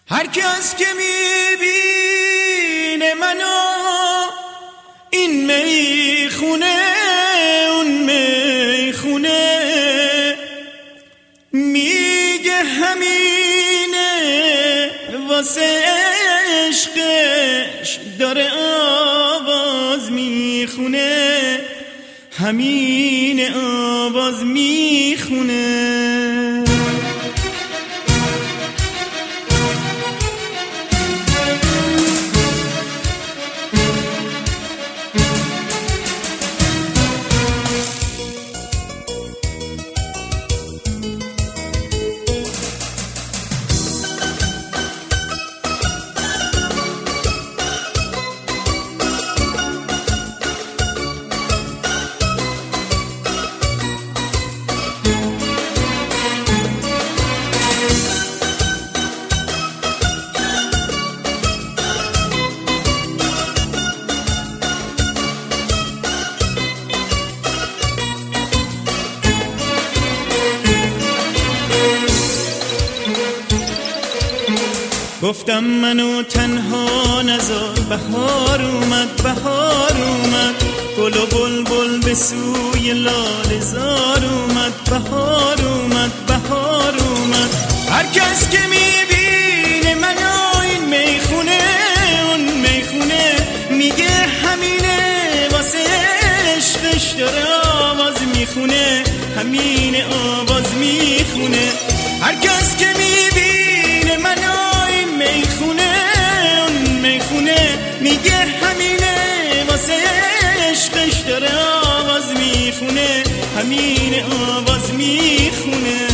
هر کس که میبینه منو این میخونه اون میخونه میگه همینه واسه عشقش داره آواز میخونه همین آواز میخونه. گفتم منو تنها نذار، بهار اومد بهار اومد، گل و بلبل به سوی لاله زار اومد، بهار اومد بهار اومد. هر کس که میبینه منو این میخونه اون میخونه میگه همینه واسه عشقش داره آواز میخونه همین آواز میخونه. هر کس که میبینه منو میخونه اون میخونه میگه همینه واسه عشقش داره آواز میخونه همین آواز میخونه.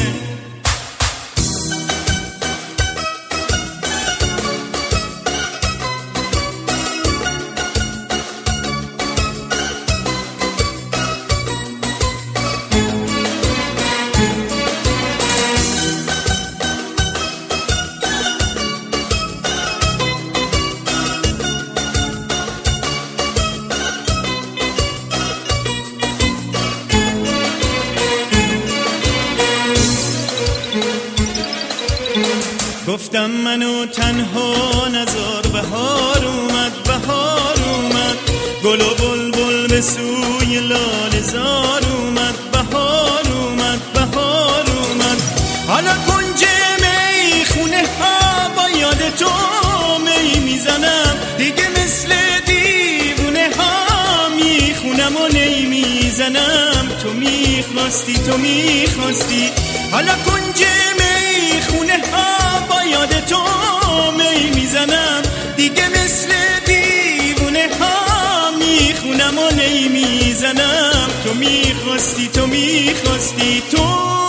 گفتم منو تنها نذار، بهار اومد بهار اومد، گل و بلبل به سوی لاله زار اومد، بهار اومد بهار اومد. حالا کنج میخونه ها با یاد تو می میزنم، دیگه مثل دیوونه ها میخونم و نی میزنم. تو میخواستی تو میخواستی، حالا کنج میخونه ها یاد تو می میزنم، دیگه مثل دیوونه ها میخونم و نی میزنم. تو میخواستی تو میخواستی تو.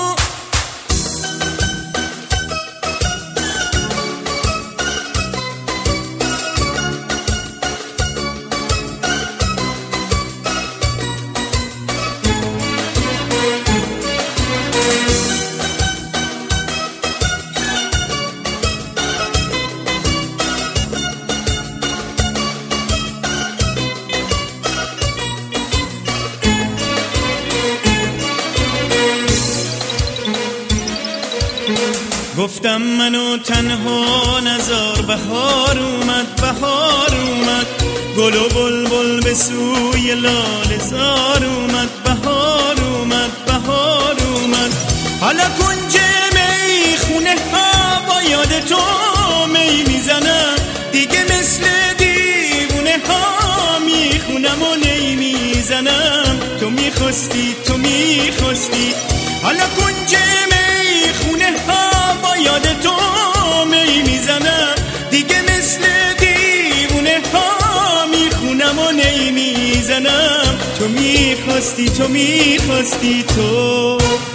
گفتم منو تنها نذار، بهار اومد بهار اومد، گل و بلبل به سوی لاله زار اومد، بهار اومد بهار اومد. حالا کنج میخونه ها با یاد تو می میزنم، دیگه مثل دیوونه ها میخونم و نی میزنم. تو میخواستی تو میخواستی، حالا کنج میخونه ها با یاد تو می میزنم، دیگه مثل دیوونه ها میخونم و نی میزنم. تو میخواستی تو میخواستی تو.